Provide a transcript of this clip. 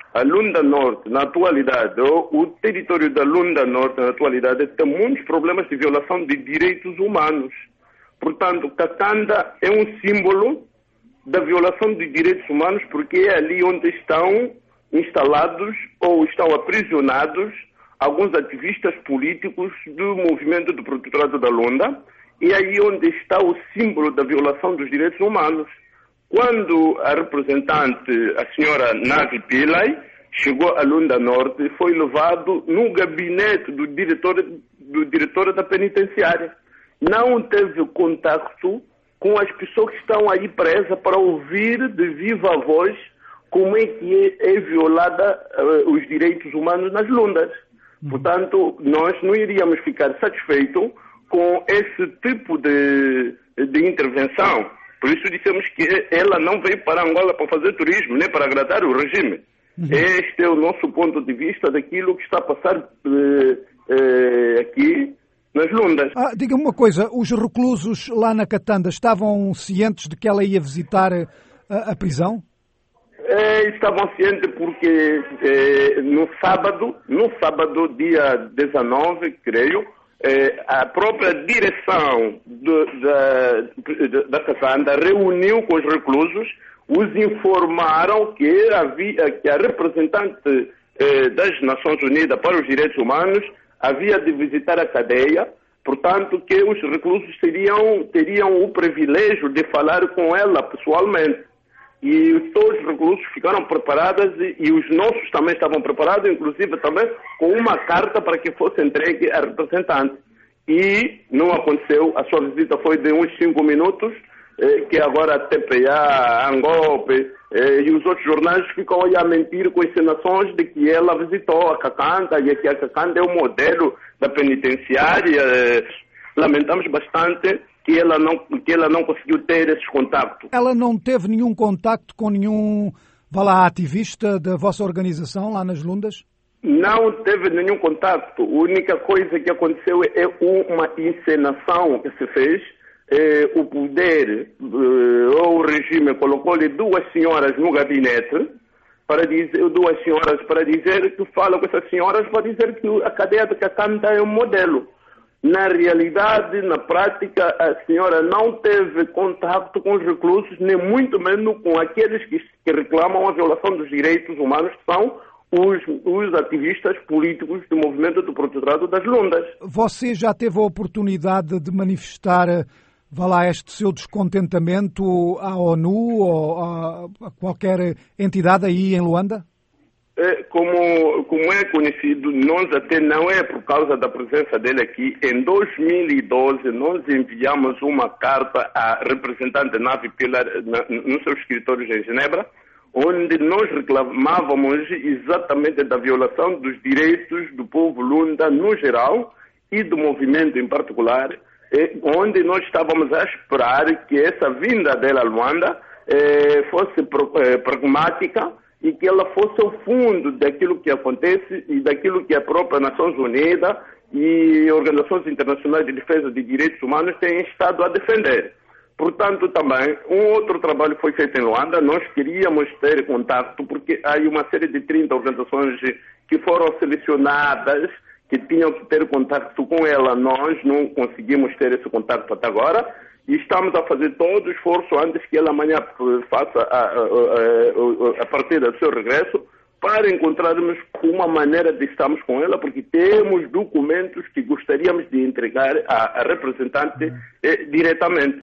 a Lunda Norte, na atualidade, o território da Lunda Norte, na atualidade, tem muitos problemas de violação de direitos humanos. Portanto, Katanda é um símbolo da violação de direitos humanos porque é ali onde estão instalados ou estão aprisionados alguns ativistas políticos do movimento do protetorado da Lunda, e aí onde está o símbolo da violação dos direitos humanos. Quando a representante, a senhora Navi Pillay, chegou à Lunda Norte, foi levado no gabinete do diretor da penitenciária. Não teve contato com as pessoas que estão aí presas para ouvir de viva voz como é que é violada os direitos humanos nas Lundas. Portanto, nós não iríamos ficar satisfeitos com esse tipo de intervenção. Por isso dissemos que ela não veio para Angola para fazer turismo, nem para agradar o regime. Este é o nosso ponto de vista daquilo que está a passar aqui nas Lundas. Diga-me uma coisa, os reclusos lá na Katanda estavam cientes de que ela ia visitar a prisão? Estavam cientes porque no sábado, dia 19, creio, a própria direção da Katanda reuniu com os reclusos, os informaram que a representante das Nações Unidas para os Direitos Humanos havia de visitar a cadeia, portanto que os reclusos teriam o privilégio de falar com ela pessoalmente. E todos os reclusos ficaram preparados e os nossos também estavam preparados, inclusive também com uma carta para que fosse entregue à representante. E não aconteceu, a sua visita foi de uns 5 minutos, que agora a TPA, a Angope e os outros jornais ficam aí a mentir com encenações de que ela visitou a Katanda e que a Katanda é o modelo da penitenciária. Lamentamos bastante que ela não conseguiu ter esses contactos. Ela não teve nenhum contacto com nenhum, ativista da vossa organização lá nas Lundas? Não teve nenhum contacto. A única coisa que aconteceu é uma encenação que se fez. O poder ou o regime colocou-lhe 2 senhoras no gabinete para dizer que fala com essas senhoras para dizer que a cadeia de Katanda é um modelo. Na realidade, na prática, a senhora não teve contato com os reclusos, nem muito menos com aqueles que reclamam a violação dos direitos humanos, que são os ativistas políticos do movimento do protetorado das Lundas. Você já teve a oportunidade de manifestar, este seu descontentamento à ONU ou a qualquer entidade aí em Luanda? Como é conhecido, nós até não é por causa da presença dele aqui. Em 2012, nós enviamos uma carta à representante Navi Pillay no seu escritório em Genebra, onde nós reclamávamos exatamente da violação dos direitos do povo Lunda no geral e do movimento em particular, onde nós estávamos a esperar que essa vinda dela a Luanda fosse pragmática e que ela fosse ao fundo daquilo que acontece e daquilo que a própria Nações Unidas e organizações internacionais de defesa de direitos humanos têm estado a defender. Portanto, também, um outro trabalho foi feito em Luanda. Nós queríamos ter contato, porque há uma série de 30 organizações que foram selecionadas, que tinham que ter contato com ela. Nós não conseguimos ter esse contato até agora. E estamos a fazer todo o esforço antes que ela amanhã faça a partida do seu regresso para encontrarmos uma maneira de estarmos com ela, porque temos documentos que gostaríamos de entregar à representante diretamente.